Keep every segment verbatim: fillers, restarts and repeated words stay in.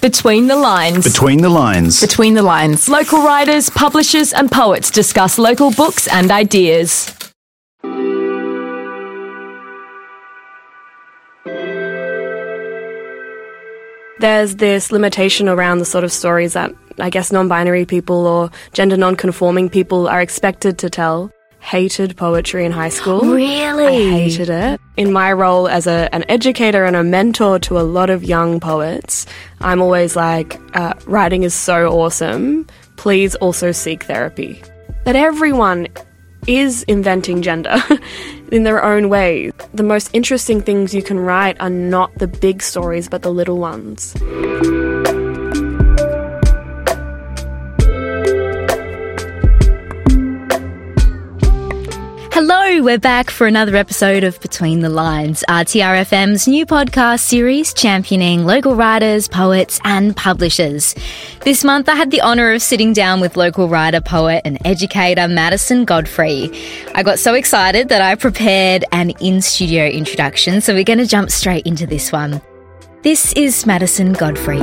Between the Lines. Between the Lines. Between the Lines. Local writers, publishers and poets discuss local books and ideas. There's this limitation around the sort of stories that I guess non-binary people or gender non-conforming people are expected to tell. Hated poetry in high school. Really? I hated it. In my role as a, an educator and a mentor to a lot of young poets, I'm always like, uh, writing is so awesome. Please also seek therapy. That everyone is inventing gender in their own way. The most interesting things you can write are not the big stories, but the little ones. Hello, we're back for another episode of Between the Lines, R T R F M's new podcast series championing local writers, poets and publishers. This month I had the honour of sitting down with local writer, poet and educator Madison Godfrey. I got so excited that I prepared an in-studio introduction, so we're going to jump straight into this one. This is Madison Godfrey.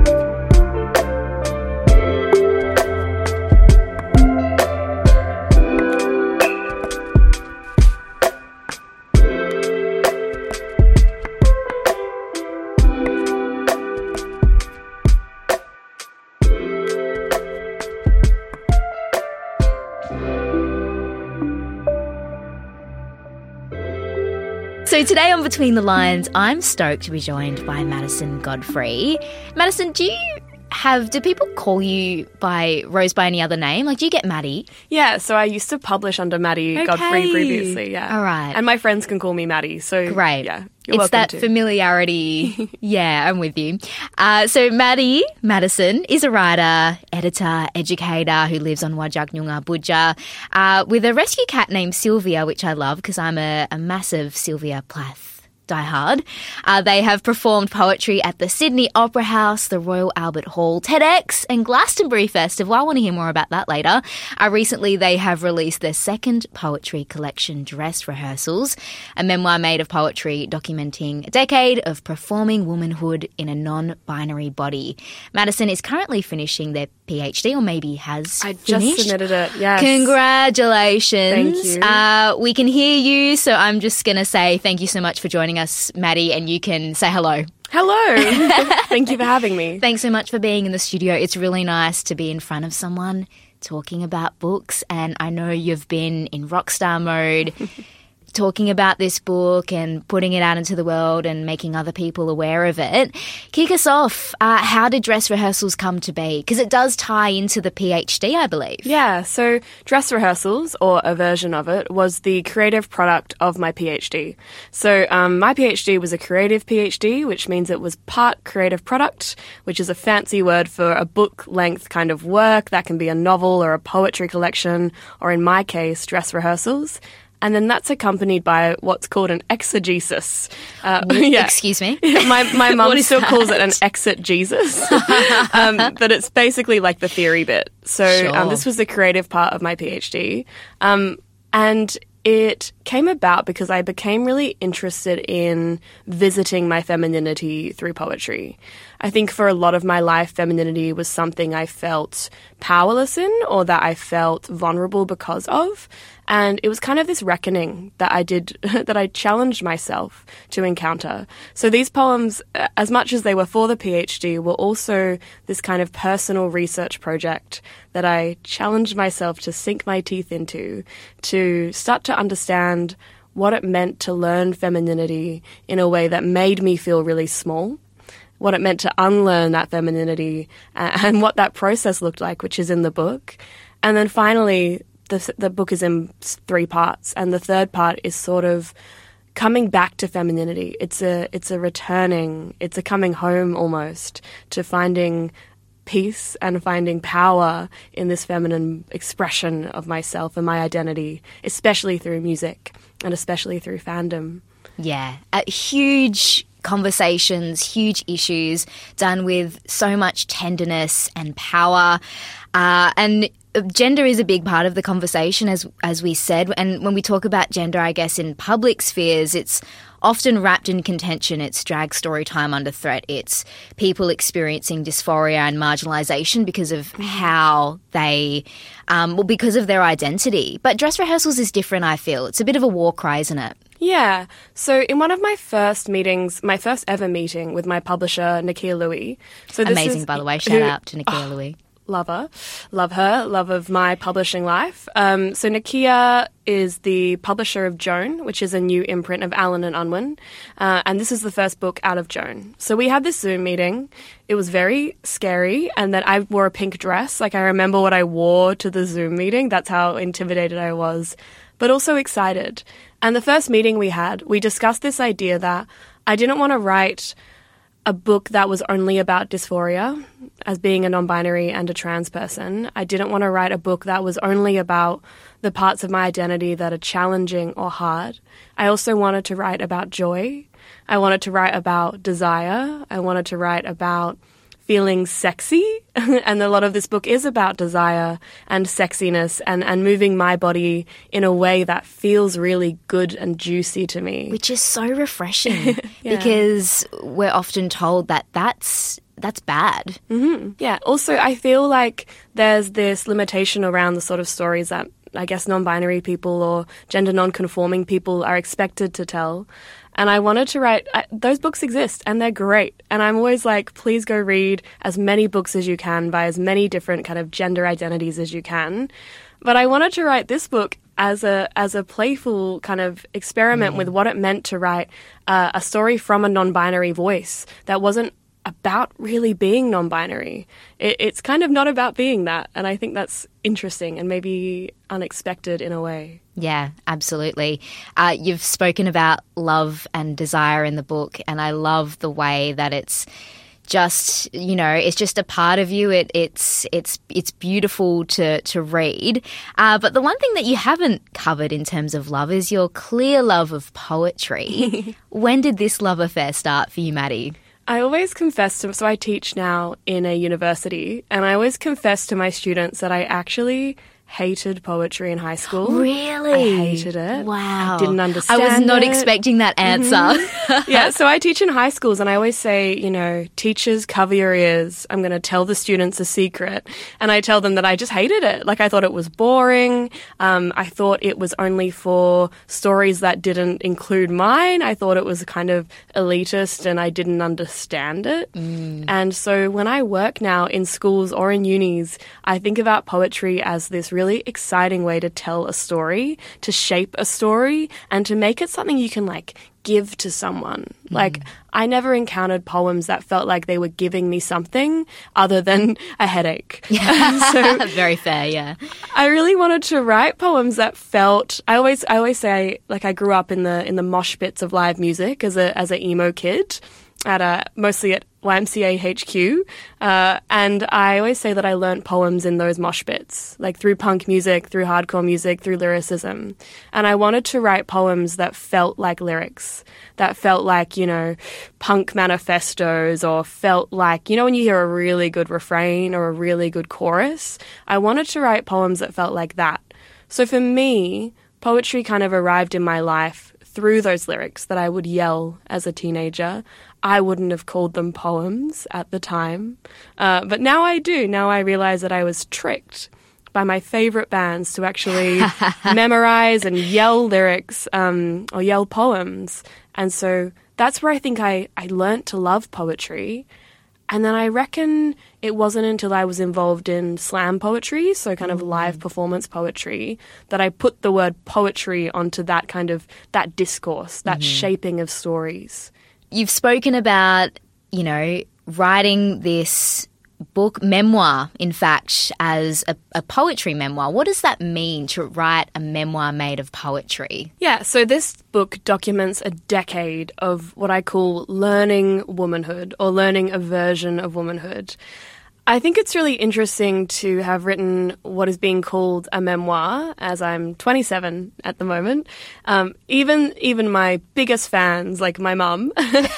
So today on Between the Lines, I'm stoked to be joined by Madison Godfrey. Madison, do you have, do people call you by Rose by any other name? Like, do you get Maddie? Yeah, so I used to publish under Maddie Okay. Godfrey previously, yeah. All right. And my friends can call me Maddie, so Great. yeah, you're It's welcome that to. familiarity. Yeah, I'm with you. Uh, so Maddie, Madison, is a writer, editor, educator who lives on Wajak Noongar Budja uh, with a rescue cat named Sylvia, which I love because I'm a, a massive Sylvia Plath diehard. Uh, they have performed poetry at the Sydney Opera House, the Royal Albert Hall, TEDx and Glastonbury Festival. I want to hear more about that later. Uh, recently, they have released their second poetry collection, Dress Rehearsals, a memoir made of poetry documenting a decade of performing womanhood in a non-binary body. Madison is currently finishing their PhD, or maybe has I just finished. submitted it, yes. Congratulations. Thank you. Uh, we can hear you, so I'm just going to say thank you so much for joining us, Maddie, and you can say hello. Hello. Thank you for having me. Thanks so much for being in the studio. It's really nice to be in front of someone talking about books, and I know you've been in rockstar mode talking about this book and putting it out into the world and making other people aware of it. Kick us off. Uh, how did Dress Rehearsals come to be? Because it does tie into the PhD, I believe. Yeah, so Dress Rehearsals, or a version of it, was the creative product of my PhD. So um, my PhD was a creative PhD, which means it was part creative product, which is a fancy word for a book-length kind of work. That can be a novel or a poetry collection, or in my case, Dress Rehearsals. And then that's accompanied by what's called an exegesis. Uh, yeah. Excuse me? My my What mum is still that? calls it an exit Jesus. um, but it's basically like the theory bit. So Sure. um, this was the creative part of my PhD. Um, and it came about because I became really interested in visiting my femininity through poetry. I think for a lot of my life, femininity was something I felt powerless in, or that I felt vulnerable because of. And it was kind of this reckoning that I did, that I challenged myself to encounter. So these poems, as much as they were for the PhD, were also this kind of personal research project that I challenged myself to sink my teeth into, to start to understand what it meant to learn femininity in a way that made me feel really small, what it meant to unlearn that femininity, and what that process looked like, which is in the book. And then finally, the, the book is in three parts, and the third part is sort of coming back to femininity. It's a it's a returning, it's a coming home almost to finding peace and finding power in this feminine expression of myself and my identity, especially through music and especially through fandom. Yeah, a huge conversations, huge issues done with so much tenderness and power. Uh, and gender is a big part of the conversation, as as we said. And when we talk about gender, I guess, in public spheres, it's often wrapped in contention. It's drag story time under threat. It's people experiencing dysphoria and marginalisation because of how they, um, well, because of their identity. But dress rehearsals is different, I feel. It's a bit of a war cry, isn't it? Yeah. So in one of my first meetings, my first ever meeting with my publisher, Nakia Louie. So this Amazing, is, by the way. Shout who, out to Nakia oh, Louie. Love her. Love her. Love of my publishing life. Um, so Nakia is the publisher of Joan, which is a new imprint of Allen and Unwin. Uh, and this is the first book out of Joan. So we had this Zoom meeting. It was very scary. And then I wore a pink dress. Like, I remember what I wore to the Zoom meeting. That's how intimidated I was, but also excited. And the first meeting we had, we discussed this idea that I didn't want to write a book that was only about dysphoria as being a non-binary and a trans person. I didn't want to write a book that was only about the parts of my identity that are challenging or hard. I also wanted to write about joy. I wanted to write about desire. I wanted to write about feeling sexy. And a lot of this book is about desire and sexiness and, and moving my body in a way that feels really good and juicy to me. Which is so refreshing yeah. because we're often told that that's that's bad. Mm-hmm. Yeah. Also, I feel like there's this limitation around the sort of stories that I guess non-binary people or gender non-conforming people are expected to tell. And I wanted to write, I, those books exist and they're great. And I'm always like, please go read as many books as you can by as many different kind of gender identities as you can. But I wanted to write this book as a as a playful kind of experiment mm. with what it meant to write uh, a story from a non-binary voice that wasn't about really being non-binary. It, it's kind of not about being that. And I think that's interesting and maybe unexpected in a way. Yeah, absolutely. Uh, you've spoken about love and desire in the book, and I love the way that it's just, you know, it's just a part of you. It, it's it's it's beautiful to to read. Uh, but the one thing that you haven't covered in terms of love is your clear love of poetry. When did this love affair start for you, Maddie? I always confess to, so I teach now in a university, and I always confess to my students that I actually hated poetry in high school. Really? I hated it. Wow. I didn't understand I was not it. expecting that answer. Mm-hmm. Yeah, so I teach in high schools, and I always say, you know, teachers, cover your ears. I'm going to tell the students a secret. And I tell them that I just hated it. Like, I thought it was boring. Um, I thought it was only for stories that didn't include mine. I thought it was kind of elitist, and I didn't understand it. Mm. And so when I work now in schools or in unis, I think about poetry as this really exciting way to tell a story, to shape a story, and to make it something you can, like, give to someone. Mm. Like, I never encountered poems that felt like they were giving me something other than a headache. So very fair, yeah. I really wanted to write poems that felt, I always I always say, like, I grew up in the in the mosh pits of live music as a as an emo kid, at a, mostly at Y M C A H Q, uh, and I always say that I learnt poems in those mosh pits, like through punk music, through hardcore music, through lyricism. And I wanted to write poems that felt like lyrics, that felt like, you know, punk manifestos, or felt like, you know, when you hear a really good refrain or a really good chorus, I wanted to write poems that felt like that. So for me, poetry kind of arrived in my life through those lyrics that I would yell as a teenager. I wouldn't have called them poems at the time, uh, but now I do. Now I realize that I was tricked by my favorite bands to actually memorize and yell lyrics um, or yell poems. And so that's where I think I, I learnt to love poetry. And then I reckon it wasn't until I was involved in slam poetry, so kind of live performance poetry, that I put the word poetry onto that kind of, that discourse, that mm-hmm. shaping of stories. You've spoken about, you know, writing this book, memoir, in fact, as a, a poetry memoir. What does that mean, to write a memoir made of poetry? Yeah, so this book documents a decade of what I call learning womanhood, or learning a version of womanhood. I think it's really interesting to have written what is being called a memoir, as I'm twenty-seven at the moment. Um, even even my biggest fans, like my mum,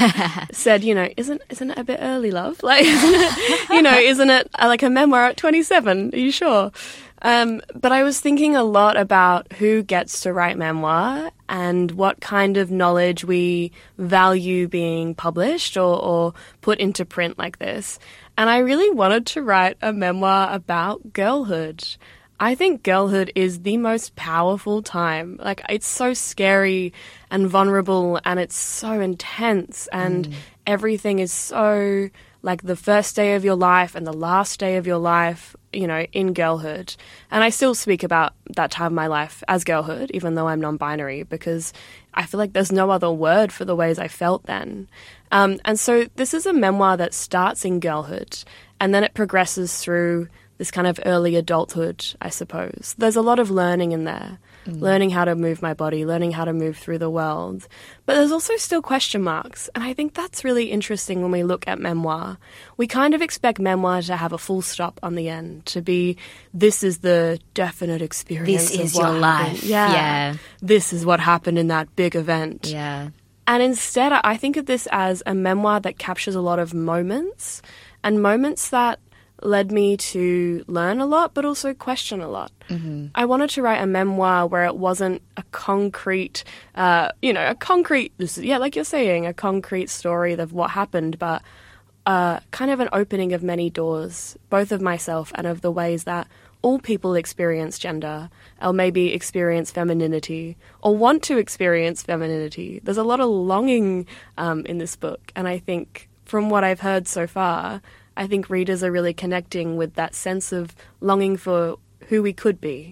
said, you know, isn't isn't it a bit early, love? Like, isn't it, you know, isn't it like a memoir at twenty-seven? Are you sure? Um, but I was thinking a lot about who gets to write memoir and what kind of knowledge we value being published or, or put into print like this. And I really wanted to write a memoir about girlhood. I think girlhood is the most powerful time. Like, it's so scary and vulnerable and it's so intense and mm. everything is so, like, the first day of your life and the last day of your life, you know, in girlhood. And I still speak about that time of my life as girlhood, even though I'm non-binary, because I feel like there's no other word for the ways I felt then. Um, and so this is a memoir that starts in girlhood and then it progresses through this kind of early adulthood, I suppose. There's a lot of learning in there, mm. learning how to move my body, learning how to move through the world. But there's also still question marks, and I think that's really interesting when we look at memoir. We kind of expect memoir to have a full stop on the end, to be, this is the definite experience This is of what your happened. life. Yeah. yeah. This is what happened in that big event. Yeah. And instead, I think of this as a memoir that captures a lot of moments, and moments that led me to learn a lot, but also question a lot. Mm-hmm. I wanted to write a memoir where it wasn't a concrete, uh, you know, a concrete, yeah, like you're saying, a concrete story of what happened, but uh, kind of an opening of many doors, both of myself and of the ways that all people experience gender, or maybe experience femininity, or want to experience femininity. There's a lot of longing um, in this book, and I think from what I've heard so far, I think readers are really connecting with that sense of longing for who we could be.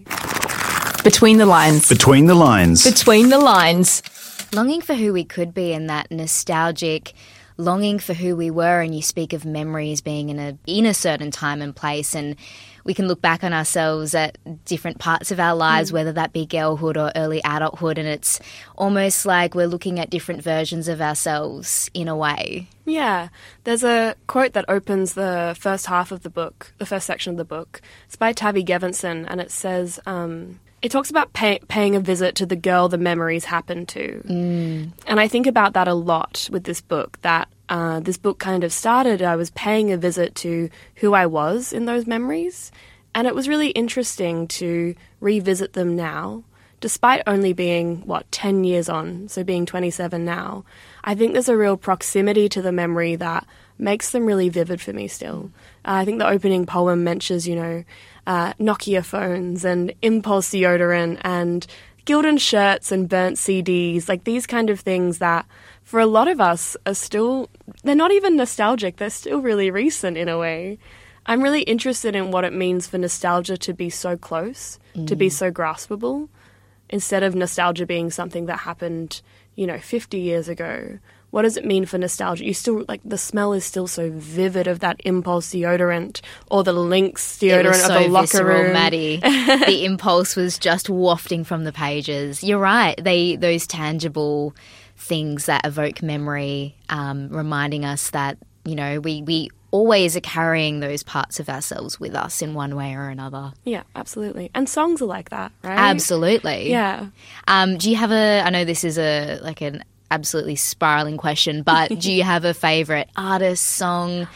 Between the lines. Between the lines. Between the lines. Longing for who we could be and that nostalgic longing for who we were, and you speak of memories being in a in a certain time and place, and we can look back on ourselves at different parts of our lives, mm. whether that be girlhood or early adulthood, and it's almost like we're looking at different versions of ourselves in a way. Yeah. There's a quote that opens the first half of the book, the first section of the book. It's by Tavi Gevinson, and it says, um, it talks about pay- paying a visit to the girl the memories happen to. Mm. And I think about that a lot with this book, that uh, this book kind of started, I was paying a visit to who I was in those memories. And it was really interesting to revisit them now, despite only being, what, ten years on, so being twenty-seven now. I think there's a real proximity to the memory that makes them really vivid for me still. Uh, I think the opening poem mentions, you know, uh, Nokia phones and impulse deodorant and Gildan shirts and burnt C Ds, like these kind of things that for a lot of us are still, they're not even nostalgic, they're still really recent in a way. I'm really interested in what it means for nostalgia to be so close, mm. to be so graspable, instead of nostalgia being something that happened, you know, fifty years ago. What does it mean for nostalgia? You still, like, the smell is still so vivid of that Impulse deodorant or the Lynx deodorant so of the locker visceral, room. Maddie. The Impulse was just wafting from the pages. You're right. They those tangible things that evoke memory, um, reminding us that, you know, we, we always are carrying those parts of ourselves with us in one way or another. Yeah, absolutely. And songs are like that, right? Absolutely. Yeah. Um, do you have a, I know this is a like an absolutely spiraling question, but do you have a favourite artist, song?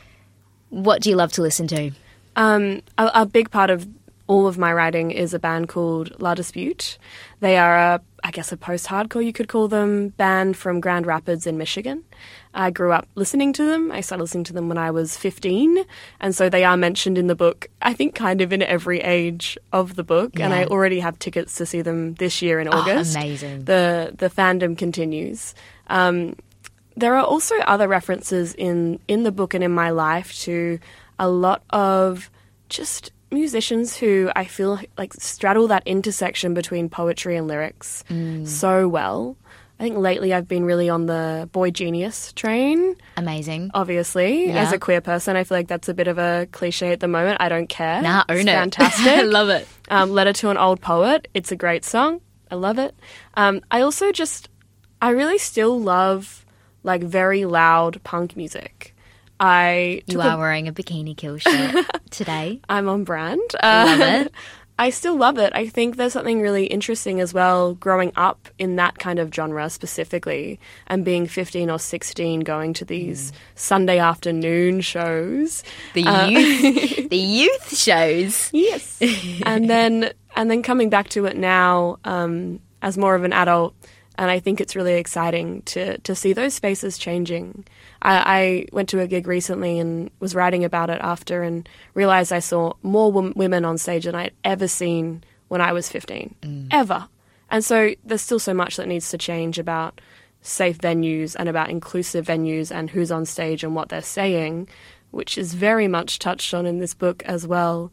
What do you love to listen to? Um, a, a big part of all of my writing is a band called La Dispute. They are, a, I guess, a post-hardcore, you could call them, band from Grand Rapids in Michigan. I grew up listening to them. I started listening to them when I was fifteen, and so they are mentioned in the book, I think kind of in every age of the book, yeah. And I already have tickets to see them this year in August. Oh, amazing. The, the fandom continues. Um, there are also other references in, in the book and in my life to a lot of just musicians who I feel like straddle that intersection between poetry and lyrics mm. so well. I think lately I've been really on the Boy Genius train. Amazing. Obviously. Yeah. As a queer person, I feel like that's a bit of a cliche at the moment. I don't care. Nah, own it's it. Fantastic. I love it. Um, Letter to an Old Poet. It's a great song. I love it. Um, I also just, I really still love like very loud punk music. I You took are a, wearing a Bikini Kill shirt today. I'm on brand. Love Uh, it. I still love it. I think there's something really interesting as well growing up in that kind of genre specifically and being fifteen or sixteen going to these mm. Sunday afternoon shows. The uh, youth the youth shows. Yes. and then and then coming back to it now um, as more of an adult, and I think it's really exciting to to see those spaces changing. I, I went to a gig recently and was writing about it after and realised I saw more w- women on stage than I'd ever seen when I was fifteen. Mm. Ever. And so there's still so much that needs to change about safe venues and about inclusive venues and who's on stage and what they're saying, which is very much touched on in this book as well.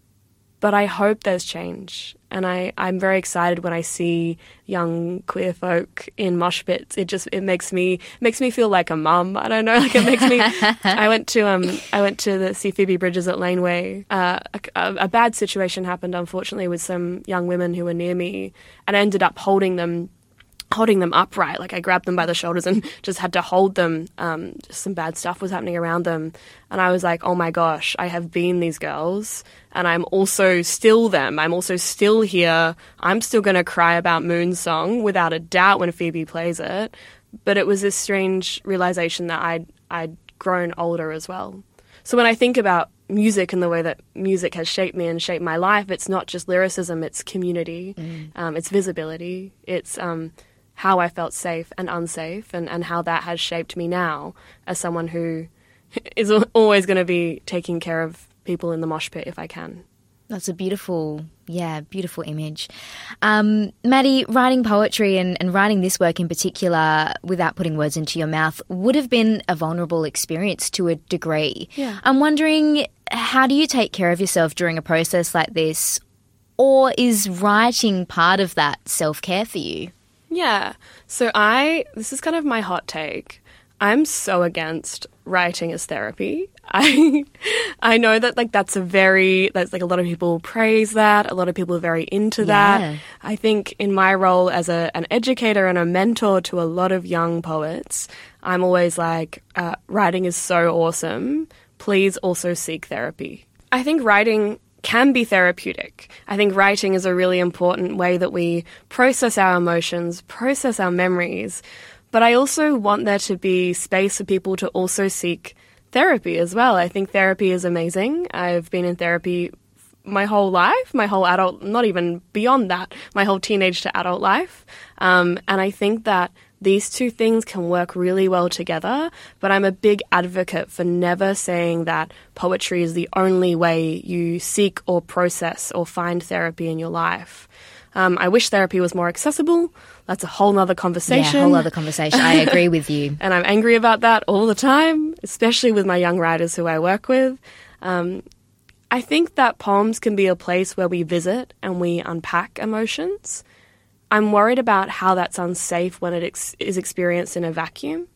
But I hope there's change. And I, I'm very excited when I see young queer folk in mosh pits. It just it makes me makes me feel like a mum. I don't know, like it makes me. I went to um I went to the see Phoebe Bridgers at Laneway. Uh, a, a bad situation happened, unfortunately, with some young women who were near me, and I ended up holding them. holding them upright. Like I grabbed them by the shoulders and just had to hold them. Um, just some bad stuff was happening around them. And I was like, oh my gosh, I have been these girls and I'm also still them. I'm also still here. I'm still going to cry about Moon Song without a doubt when Phoebe plays it. But it was this strange realization that I'd, I'd grown older as well. So when I think about music and the way that music has shaped me and shaped my life, it's not just lyricism, it's community, mm. um, it's visibility, it's um, how I felt safe and unsafe, and, and how that has shaped me now as someone who is always going to be taking care of people in the mosh pit if I can. That's a beautiful, yeah, beautiful image. Um, Maddie, writing poetry and, and writing this work in particular, without putting words into your mouth, would have been a vulnerable experience to a degree. Yeah. I'm wondering, how do you take care of yourself during a process like this? Or is writing part of that self-care for you? Yeah. So I, this is kind of my hot take. I'm so against writing as therapy. I I know that like that's a very, that's like a lot of people praise that. A lot of people are very into Yeah. that. I think in my role as a, an educator and a mentor to a lot of young poets, I'm always like, uh, writing is so awesome. Please also seek therapy. I think writing can be therapeutic. I think writing is a really important way that we process our emotions, process our memories. But I also want there to be space for people to also seek therapy as well. I think therapy is amazing. I've been in therapy my whole life, my whole adult, not even beyond that, my whole teenage to adult life. Um, and I think that these two things can work really well together, but I'm a big advocate for never saying that poetry is the only way you seek or process or find therapy in your life. Um, I wish therapy was more accessible. That's a whole nother conversation. Yeah, a whole other conversation. I agree with you. And I'm angry about that all the time, especially with my young writers who I work with. Um, I think that poems can be a place where we visit and we unpack emotions. I'm worried about how that's unsafe when it ex- is experienced in a vacuum.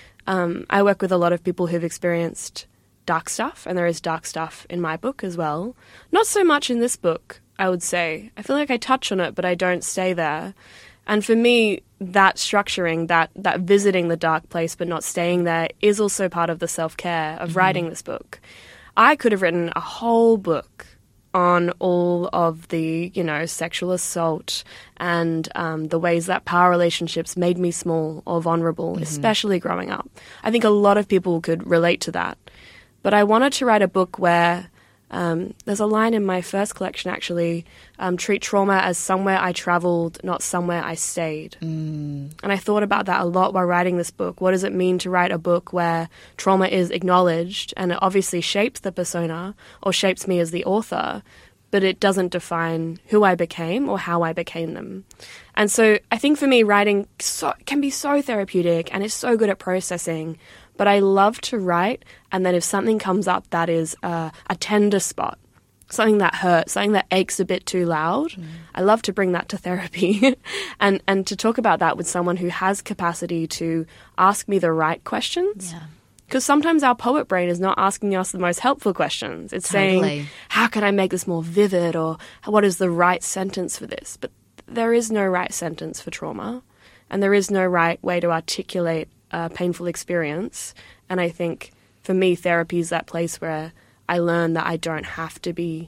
Um, I work with a lot of people who've experienced dark stuff, and there is dark stuff in my book as well. Not so much in this book, I would say. I feel like I touch on it, but I don't stay there. And for me, that structuring, that that visiting the dark place but not staying there is also part of the self-care of mm-hmm. writing this book. I could have written a whole book on all of the, you know, sexual assault and um, the ways that power relationships made me small or vulnerable, mm-hmm. especially growing up. I think a lot of people could relate to that. But I wanted to write a book where um, there's a line in my first collection, actually, um, treat trauma as somewhere I travelled, not somewhere I stayed. Mm. And I thought about that a lot while writing this book. What does it mean to write a book where trauma is acknowledged and it obviously shapes the persona or shapes me as the author, but it doesn't define who I became or how I became them. And so I think for me, writing so, can be so therapeutic and it's so good at processing. But I love to write, and then if something comes up that is uh, a tender spot, something that hurts, something that aches a bit too loud, mm. I love to bring that to therapy and, and to talk about that with someone who has capacity to ask me the right questions. Yeah. Because sometimes our poet brain is not asking us the most helpful questions. It's totally. saying, how can I make this more vivid, or what is the right sentence for this? But there is no right sentence for trauma, and there is no right way to articulate a painful experience. And I think for me, therapy is that place where I learn that I don't have to be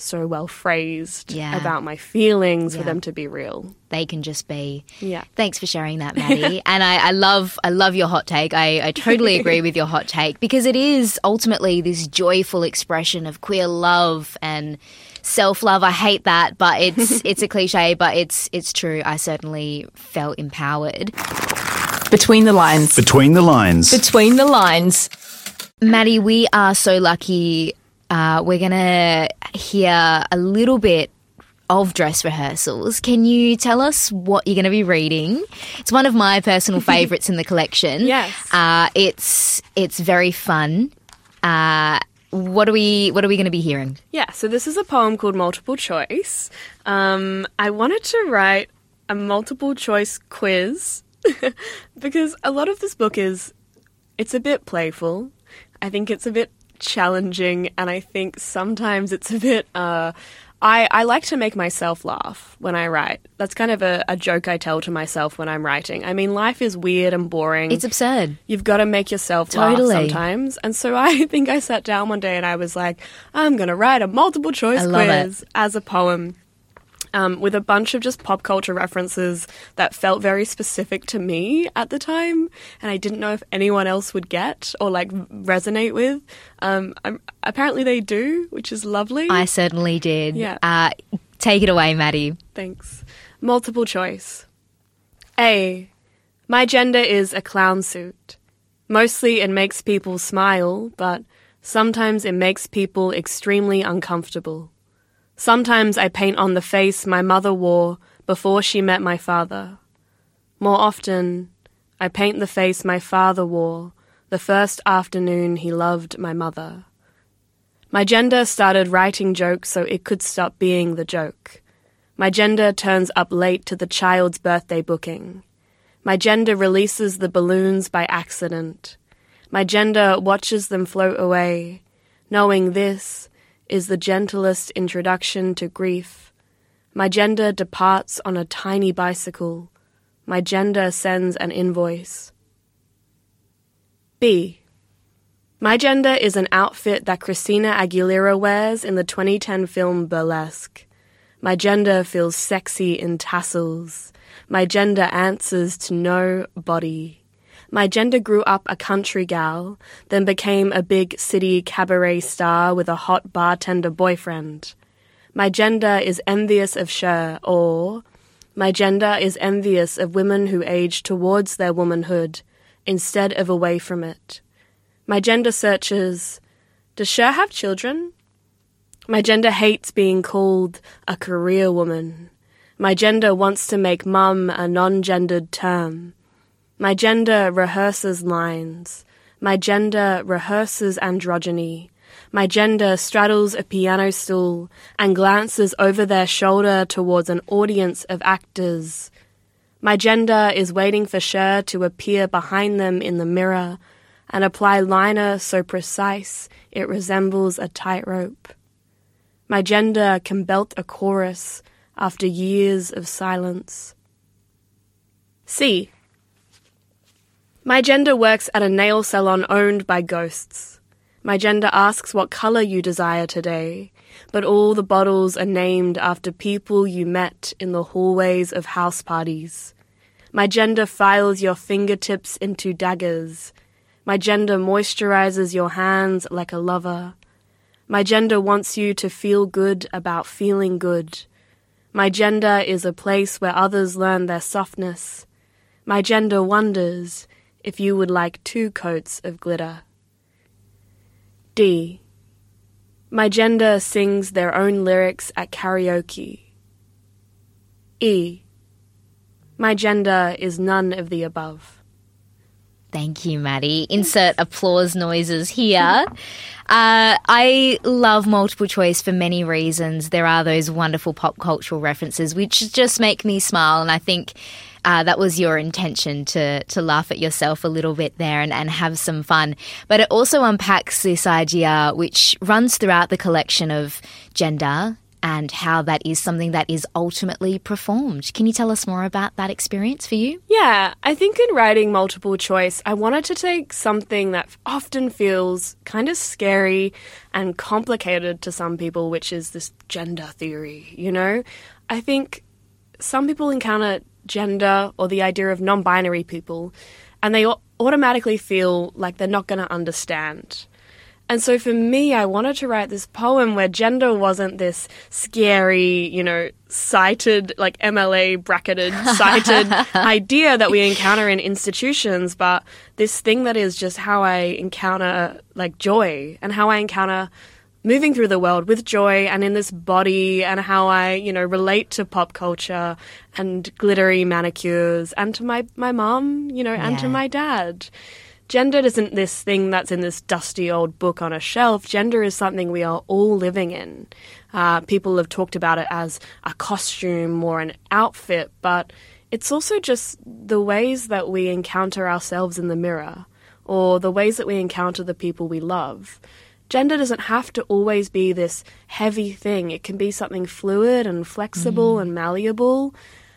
so well phrased Yeah. about my feelings Yeah. for them to be real. They can just be. Yeah. Thanks for sharing that, Maddie. and I, I love I love your hot take. I, I totally agree with your hot take because it is ultimately this joyful expression of queer love and self-love. I hate that, but it's it's a cliche, but it's it's true. I certainly felt empowered. Between the lines. Between the lines. Between the lines. Maddie, we are so lucky. Uh, we're going to hear a little bit of dress rehearsals. Can you tell us what you're going to be reading? It's one of my personal favourites in the collection. Yes. Uh, it's it's very fun. Uh, what are we What are we going to be hearing? Yeah, so this is a poem called Multiple Choice. Um, I wanted to write a multiple choice quiz because a lot of this book is, it's a bit playful. I think it's a bit challenging, and I think sometimes it's a bit, uh, I, I like to make myself laugh when I write. That's kind of a, a joke I tell to myself when I'm writing. I mean, life is weird and boring. It's absurd. You've got to make yourself Totally. laugh sometimes. And so I think I sat down one day and I was like, I'm going to write a multiple choice I love quiz it. as a poem. Um, with a bunch of just pop culture references that felt very specific to me at the time, and I didn't know if anyone else would get or like resonate with. Um, I'm, apparently they do, which is lovely. I certainly did. Yeah. Uh, take it away, Maddie. Thanks. Multiple choice. A. My gender is a clown suit. Mostly it makes people smile, but sometimes it makes people extremely uncomfortable. Sometimes I paint on the face my mother wore before she met my father. More often, I paint the face my father wore the first afternoon he loved my mother. My gender started writing jokes so it could stop being the joke. My gender turns up late to the child's birthday booking. My gender releases the balloons by accident. My gender watches them float away, knowing this is the gentlest introduction to grief. My gender departs on a tiny bicycle. My gender sends an invoice. B. My gender is an outfit that Christina Aguilera wears in the twenty ten film Burlesque. My gender feels sexy in tassels. My gender answers to no body. My gender grew up a country gal, then became a big city cabaret star with a hot bartender boyfriend. My gender is envious of Cher, or my gender is envious of women who age towards their womanhood instead of away from it. My gender searches, does Cher have children? My gender hates being called a career woman. My gender wants to make mum a non-gendered term. My gender rehearses lines. My gender rehearses androgyny. My gender straddles a piano stool and glances over their shoulder towards an audience of actors. My gender is waiting for Cher to appear behind them in the mirror and apply liner so precise it resembles a tightrope. My gender can belt a chorus after years of silence. C. My gender works at a nail salon owned by ghosts. My gender asks what colour you desire today, but all the bottles are named after people you met in the hallways of house parties. My gender files your fingertips into daggers. My gender moisturizes your hands like a lover. My gender wants you to feel good about feeling good. My gender is a place where others learn their softness. My gender wonders if you would like two coats of glitter. D. My gender sings their own lyrics at karaoke. E. My gender is none of the above. Thank you, Maddie. Insert applause noises here. Uh, I love multiple choice for many reasons. There are those wonderful pop cultural references which just make me smile, and I think uh, that was your intention to to laugh at yourself a little bit there and, and have some fun. But it also unpacks this idea which runs throughout the collection of gender and how that is something that is ultimately performed. Can you tell us more about that experience for you? Yeah, I think in writing multiple choice, I wanted to take something that often feels kind of scary and complicated to some people, which is this gender theory, you know? I think some people encounter gender or the idea of non-binary people, and they automatically feel like they're not going to understand. And so for me, I wanted to write this poem where gender wasn't this scary, you know, cited, like M L A bracketed, cited idea that we encounter in institutions, but this thing that is just how I encounter, like, joy, and how I encounter moving through the world with joy and in this body, and how I, you know, relate to pop culture and glittery manicures and to my, my mom, you know, and Yeah. to my dad. Gender isn't this thing that's in this dusty old book on a shelf. Gender is something we are all living in. Uh, people have talked about it as a costume or an outfit, but it's also just the ways that we encounter ourselves in the mirror, or the ways that we encounter the people we love. Gender doesn't have to always be this heavy thing. It can be something fluid and flexible mm. and malleable.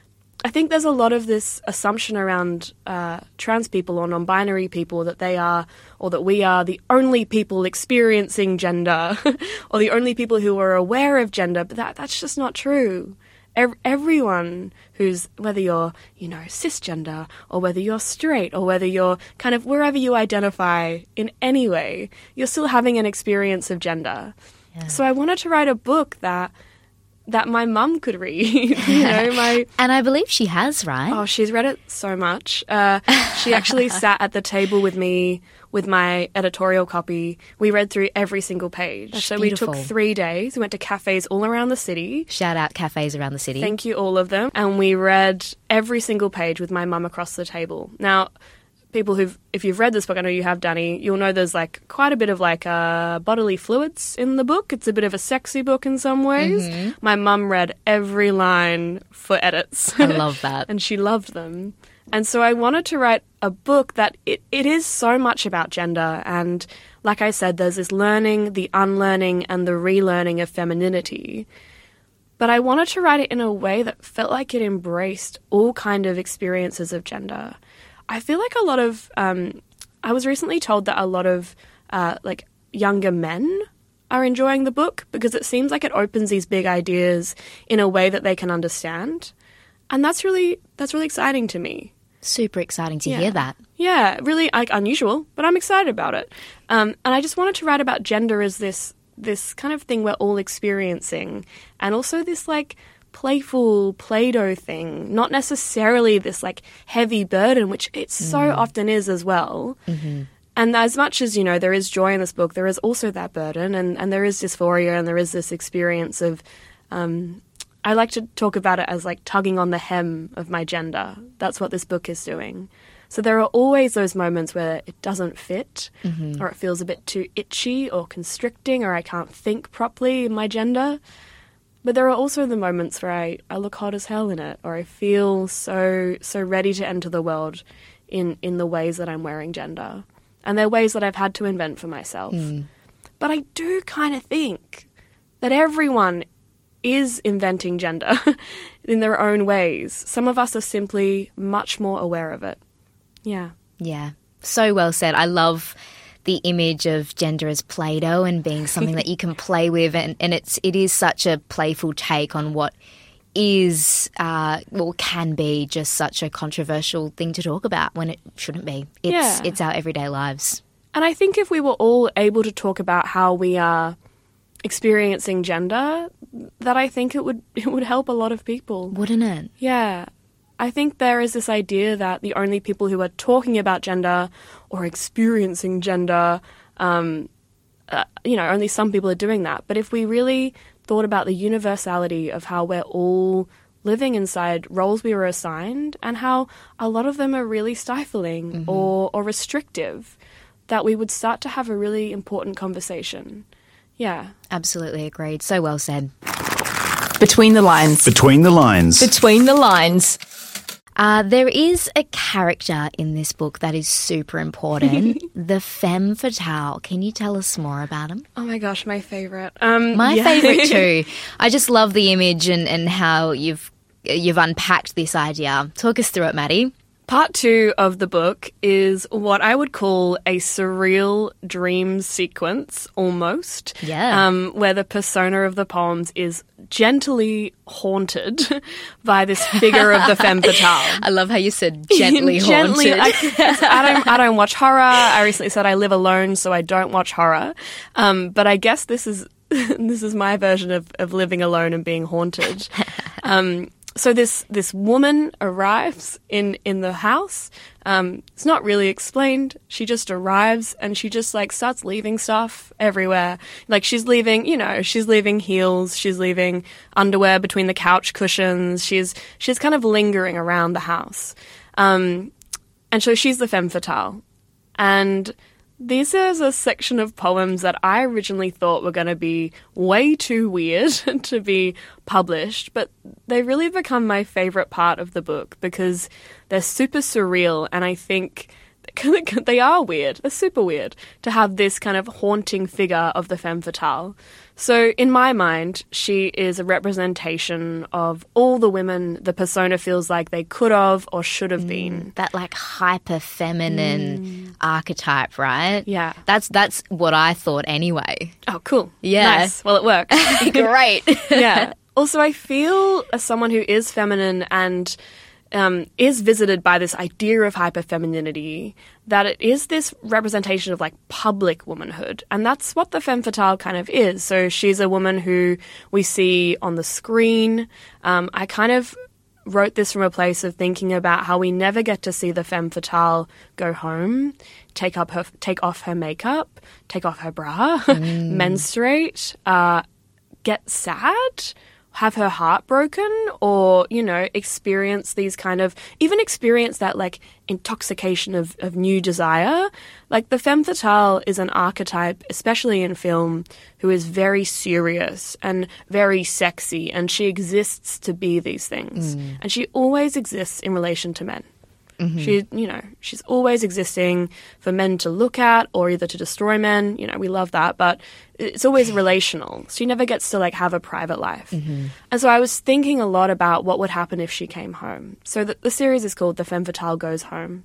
I think there's a lot of this assumption around uh, trans people or non-binary people that they are, or that we are the only people experiencing gender or the only people who are aware of gender, but that that's just not true. Ev- everyone who's, whether you're, you know, cisgender, or whether you're straight, or whether you're kind of wherever you identify in any way, you're still having an experience of gender. Yeah. So I wanted to write a book that that my mum could read, you know, my... And I believe she has, right? Oh, she's read it so much. Uh, she actually sat at the table with me with my editorial copy. We read through every single page. That's so beautiful. We took three days. We went to cafes all around the city. Shout out cafes around the city. Thank you, all of them. And we read every single page with my mum across the table. Now, people who've, if you've read this book, I know you have, Danny, you'll know there's like quite a bit of like uh, bodily fluids in the book. It's a bit of a sexy book in some ways. Mm-hmm. My mum read every line for edits. I love that. And she loved them. And so I wanted to write a book that it, it is so much about gender. And like I said, there's this learning, the unlearning, and the relearning of femininity. But I wanted to write it in a way that felt like it embraced all kind of experiences of gender. I feel like a lot of, um, I was recently told that a lot of, uh, like, younger men are enjoying the book because it seems like it opens these big ideas in a way that they can understand. And that's really, that's really exciting to me. Super exciting to yeah. hear that. Yeah, really, like, unusual, but I'm excited about it. Um, and I just wanted to write about gender as this, this kind of thing we're all experiencing, and also this, like, playful Play-Doh thing, not necessarily this like heavy burden, which it so mm. often is as well. Mm-hmm. And as much as, you know, there is joy in this book, there is also that burden, and, and there is dysphoria, and there is this experience of, um, I like to talk about it as like tugging on the hem of my gender. That's what this book is doing. So there are always those moments where it doesn't fit, mm-hmm. or it feels a bit too itchy or constricting, or I can't think properly in my gender. But there are also the moments where I, I look hot as hell in it, or I feel so so ready to enter the world in, in the ways that I'm wearing gender. And they're ways that I've had to invent for myself. Mm. But I do kind of think that everyone is inventing gender in their own ways. Some of us are simply much more aware of it. Yeah. Yeah. So well said. I love the image of gender as Play-Doh and being something that you can play with, and, and it's it is such a playful take on what is uh, well can be just such a controversial thing to talk about when it shouldn't be. It's yeah. it's our everyday lives. And I think if we were all able to talk about how we are experiencing gender, that I think it would it would help a lot of people. Wouldn't it? Yeah. I think there is this idea that the only people who are talking about gender or experiencing gender, um, uh, you know, only some people are doing that. But if we really thought about the universality of how we're all living inside roles we were assigned, and how a lot of them are really stifling mm-hmm. or, or restrictive, that we would start to have a really important conversation. Yeah. Absolutely agreed. So well said. Between the lines. Between the lines. Between the lines. Uh, there is a character in this book that is super important, the femme fatale. Can you tell us more about him? Oh my gosh, my favourite. Um, My yeah. favourite too. I just love the image and, and how you've you've unpacked this idea. Talk us through it, Maddie. Part two of the book is what I would call a surreal dream sequence, almost. Yeah. Um, where the persona of the poems is gently haunted by this figure of the femme fatale. I love how you said gently, Gently, haunted. I, I don't. I don't watch horror. I recently said I live alone, so I don't watch horror. Um, but I guess this is this is my version of, of living alone and being haunted. Um, So this this woman arrives in, in the house. Um, it's not really explained. She just arrives and she just like starts leaving stuff everywhere. Like she's leaving, you know, she's leaving heels. She's leaving underwear between the couch cushions. She's she's kind of lingering around the house. Um, and so she's the femme fatale. And this is a section of poems that I originally thought were going to be way too weird to be published, but they really become my favourite part of the book because they're super surreal, and I think they are weird. They're super weird to have this kind of haunting figure of the femme fatale. So in my mind, she is a representation of all the women the persona feels like they could have or should have been. That like hyper feminine mm. archetype, right? Yeah. That's that's what I thought anyway. Oh, cool. Yeah. Nice. Well, it works. Great. Yeah. Also, I feel as someone who is feminine and um, is visited by this idea of hyperfemininity, that it is this representation of like public womanhood. And that's what the femme fatale kind of is. So she's a woman who we see on the screen. Um, I kind of wrote this from a place of thinking about how we never get to see the femme fatale go home, take up her, take off her makeup, take off her bra, mm. menstruate, uh, get sad, have her heart broken, or, you know, experience these kind of, even experience that, like, intoxication of, of new desire. Like, the femme fatale is an archetype, especially in film, who is very serious and very sexy, and she exists to be these things. Mm. And she always exists in relation to men. Mm-hmm. She, you know, she's always existing for men to look at or either to destroy men. You know, we love that, but it's always relational. She never gets to like have a private life. Mm-hmm. And so I was thinking a lot about what would happen if she came home. So the, the series is called The Femme Fatale Goes Home.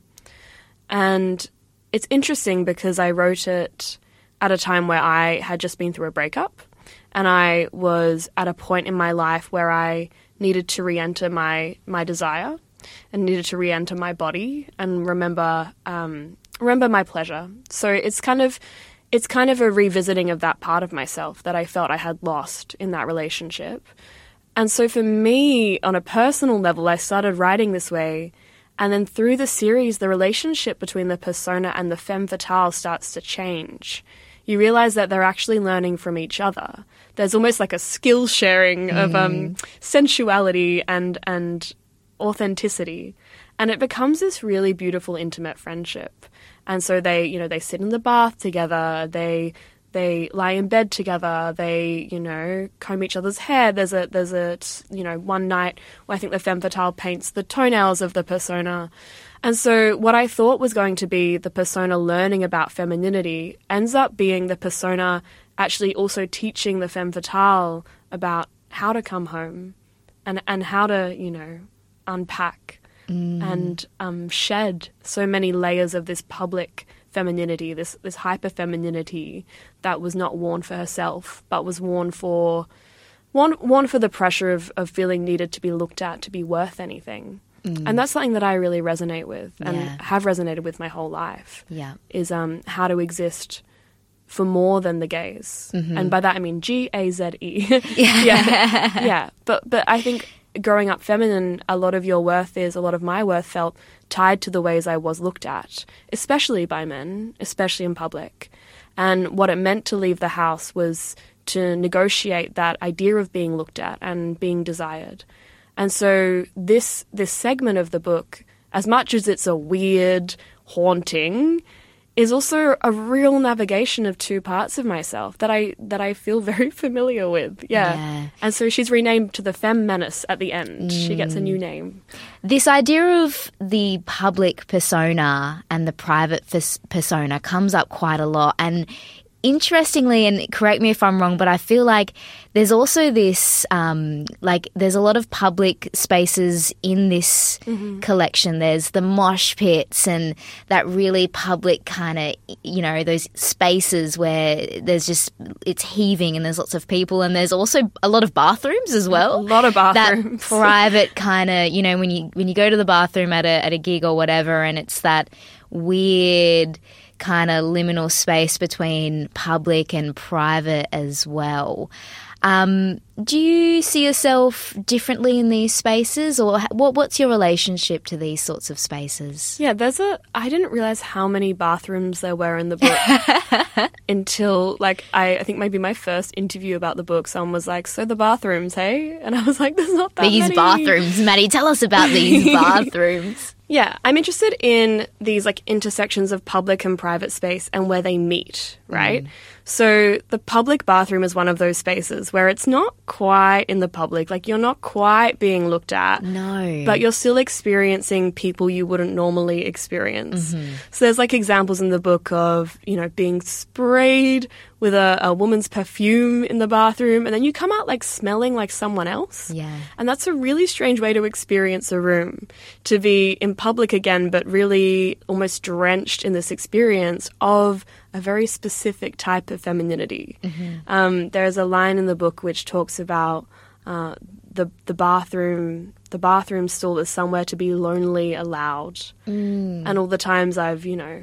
And it's interesting because I wrote it at a time where I had just been through a breakup and I was at a point in my life where I needed to re-enter my, my desire. And needed to re-enter my body and remember um, remember my pleasure. So it's kind of it's kind of a revisiting of that part of myself that I felt I had lost in that relationship. And so for me, on a personal level, I started writing this way. And then through the series, the relationship between the persona and the femme fatale starts to change. You realize that they're actually learning from each other. There's almost like a skill sharing mm. of um, sensuality and and authenticity, and it becomes this really beautiful intimate friendship. And so they, you know, they sit in the bath together, they they lie in bed together, they, you know, comb each other's hair. There's a there's a you know one night where I think the femme fatale paints the toenails of the persona. And so what I thought was going to be the persona learning about femininity ends up being the persona actually also teaching the femme fatale about how to come home and and how to, you know, unpack mm. and um, shed so many layers of this public femininity, this this hyper femininity that was not worn for herself, but was worn for worn, worn for the pressure of, of feeling needed to be looked at, to be worth anything. Mm. And that's something that I really resonate with and yeah. have resonated with my whole life. Yeah, is um, how to exist for more than the gaze, mm-hmm. and by that I mean G A Z E. yeah, yeah, yeah. But but I think. Growing up feminine, a lot of your worth is, a lot of my worth felt tied to the ways I was looked at, especially by men, especially in public. And what it meant to leave the house was to negotiate that idea of being looked at and being desired. And so this this segment of the book, as much as it's a weird, haunting, is also a real navigation of two parts of myself that I that I feel very familiar with. Yeah. Yeah. And so she's renamed to the Femme Menace at the end. Mm. She gets a new name. This idea of the public persona and the private fis- persona comes up quite a lot. And interestingly, and correct me if I'm wrong, but I feel like there's also this, um, like, there's a lot of public spaces in this mm-hmm. collection. There's the mosh pits and that really public kind of, you know, those spaces where there's just, it's heaving and there's lots of people. And there's also a lot of bathrooms as well. A lot of bathrooms. That private kind of, you know, when you when you go to the bathroom at a at a gig or whatever, and it's that weird kind of liminal space between public and private as well. Um, do you see yourself differently in these spaces, or what, what's your relationship to these sorts of spaces? Yeah, there's a. I didn't realize how many bathrooms there were in the book until, like, I, I think maybe my first interview about the book, someone was like, "So the bathrooms, hey?" And I was like, "There's not that these many." bathrooms, Maddie. Tell us about these bathrooms. Yeah, I'm interested in these like intersections of public and private space and where they meet, right? Mm. So the public bathroom is one of those spaces where it's not quite in the public, like you're not quite being looked at. No. But you're still experiencing people you wouldn't normally experience. Mm-hmm. So there's like examples in the book of, you know, being sprayed with a, a woman's perfume in the bathroom, and then you come out like smelling like someone else. Yeah. And that's a really strange way to experience a room, to be in public again, but really almost drenched in this experience of a very specific type of femininity. Mm-hmm. Um, there's a line in the book which talks about uh, the the bathroom. The bathroom stall is somewhere to be lonely allowed. Mm. And all the times I've, you know,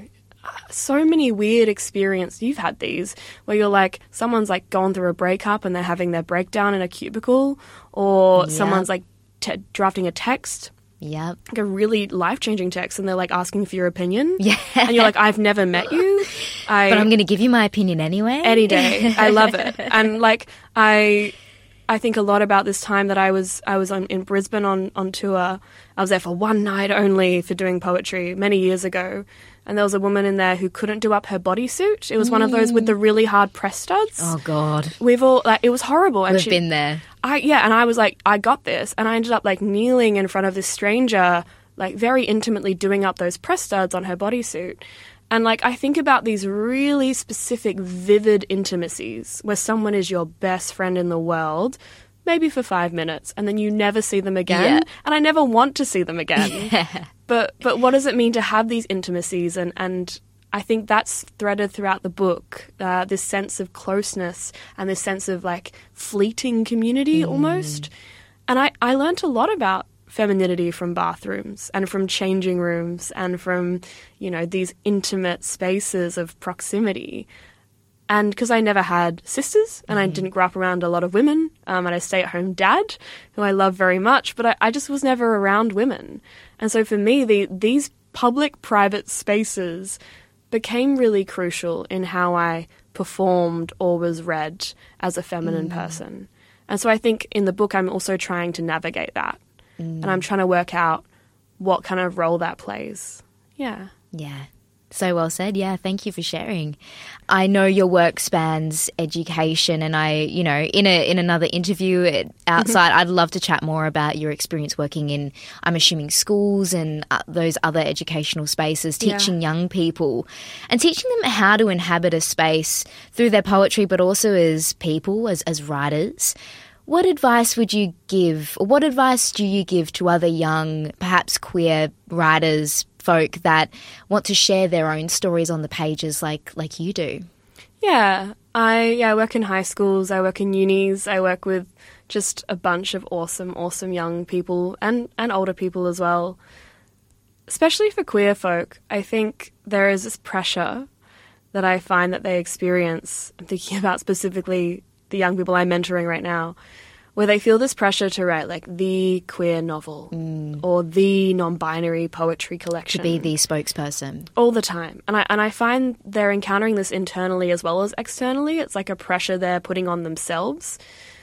so many weird experiences. You've had these where you're like, someone's like gone through a breakup and they're having their breakdown in a cubicle, or yep. someone's like te- drafting a text. Yep. Like a really life-changing text, and they're like asking for your opinion. Yeah. And you're like, I've never met you. I, but I'm going to give you my opinion anyway. Any day. I love it. And like, I I think a lot about this time that I was I was on, in Brisbane on, on tour. I was there for one night only for doing poetry many years ago. And there was a woman in there who couldn't do up her bodysuit. It was mm. one of those with the really hard press studs. Oh, God. We've all, like, it was horrible. And We've she, been there. I Yeah, and I was like, I got this. And I ended up, like, kneeling in front of this stranger, like, very intimately doing up those press studs on her bodysuit. And, like, I think about these really specific, vivid intimacies where someone is your best friend in the world, maybe for five minutes, and then you never see them again. Yeah. And I never want to see them again. Yeah. But but what does it mean to have these intimacies? And, and I think that's threaded throughout the book, uh, this sense of closeness and this sense of, like, fleeting community mm. almost. And I, I learnt a lot about femininity from bathrooms and from changing rooms and from, you know, these intimate spaces of proximity. And because I never had sisters and mm. I didn't grow up around a lot of women, um, and I stay-at-home dad, who I love very much, but I, I just was never around women. And so for me, the, these public-private spaces became really crucial in how I performed or was read as a feminine mm. person. And so I think in the book I'm also trying to navigate that. Mm. And I'm trying to work out what kind of role that plays. Yeah. Yeah. So well said. Yeah, thank you for sharing. I know your work spans education, and I, you know, in a in another interview outside, I'd love to chat more about your experience working in, I'm assuming, schools and uh, those other educational spaces, teaching yeah. young people and teaching them how to inhabit a space through their poetry, but also as people, as as writers. What advice would you give, or what advice do you give to other young, perhaps queer writers, folk that want to share their own stories on the pages like like you do? Yeah, I yeah, I work in high schools, I work in unis, I work with just a bunch of awesome, awesome young people and, and older people as well. Especially for queer folk, I think there is this pressure that I find that they experience. I'm thinking about specifically the young people I'm mentoring right now, where they feel this pressure to write like the queer novel mm. or the non-binary poetry collection. To be the spokesperson. All the time. And I and I find they're encountering this internally as well as externally. It's like a pressure they're putting on themselves.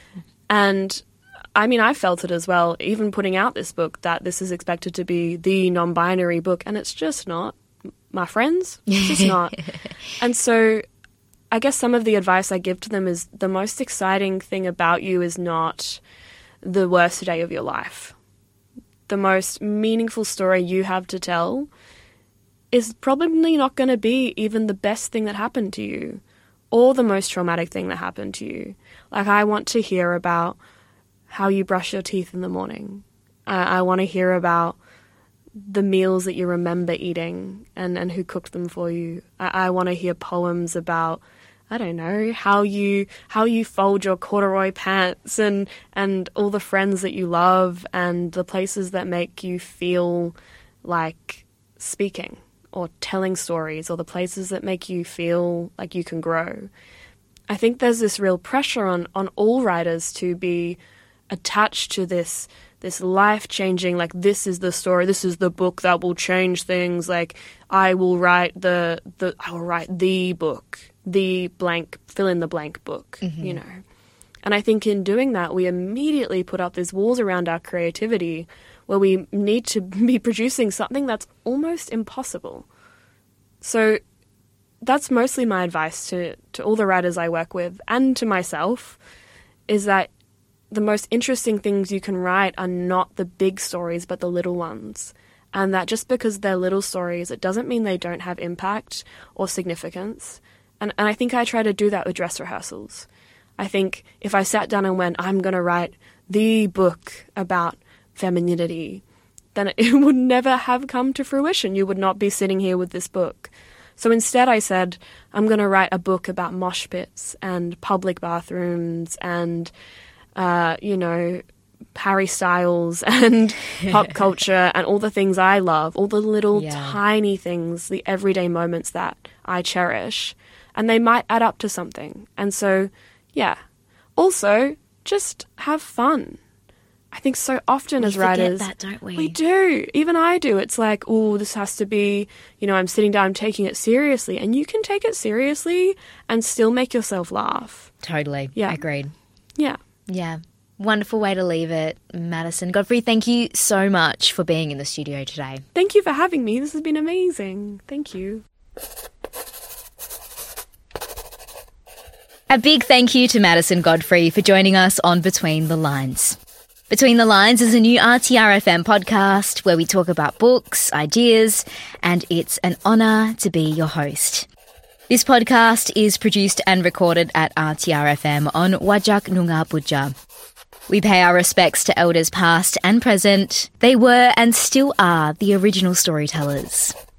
And I mean, I felt it as well, even putting out this book, that this is expected to be the non-binary book, and it's just not. my friends. It's just not. And so I guess some of the advice I give to them is the most exciting thing about you is not the worst day of your life. The most meaningful story you have to tell is probably not going to be even the best thing that happened to you or the most traumatic thing that happened to you. Like, I want to hear about how you brush your teeth in the morning. I, I want to hear about the meals that you remember eating and, and who cooked them for you. I, I want to hear poems about, I don't know, how you how you fold your corduroy pants and, and all the friends that you love and the places that make you feel like speaking or telling stories, or the places that make you feel like you can grow. I think there's this real pressure on, on all writers to be attached to this this life-changing, like, this is the story, this is the book that will change things, like, I will write the, the I will write the book, the blank, fill-in-the-blank book, mm-hmm. you know. And I think in doing that, we immediately put up these walls around our creativity where we need to be producing something that's almost impossible. So that's mostly my advice to, to all the writers I work with and to myself, is that the most interesting things you can write are not the big stories, but the little ones. And that just because they're little stories, it doesn't mean they don't have impact or significance. And, and I think I try to do that with dress rehearsals. I think if I sat down and went, I'm going to write the book about femininity, then it would never have come to fruition. You would not be sitting here with this book. So instead I said, I'm going to write a book about mosh pits and public bathrooms and, uh, you know, Harry Styles and pop culture and all the things I love, all the little yeah. tiny things, the everyday moments that I cherish. And they might add up to something. And so, yeah. Also, just have fun. I think so often we as writers, that, don't we? We do. Even I do. It's like, oh, this has to be, you know, I'm sitting down, I'm taking it seriously. And you can take it seriously and still make yourself laugh. Totally. Yeah. Agreed. Yeah. Yeah. Wonderful way to leave it, Madison Godfrey. Thank you so much for being in the studio today. Thank you for having me. This has been amazing. Thank you. A big thank you to Madison Godfrey for joining us on Between the Lines. Between the Lines is a new R T R F M podcast where we talk about books, ideas, and it's an honour to be your host. This podcast is produced and recorded at R T R F M on Whadjuk Noongar Boodja. We pay our respects to elders past and present. They were and still are the original storytellers.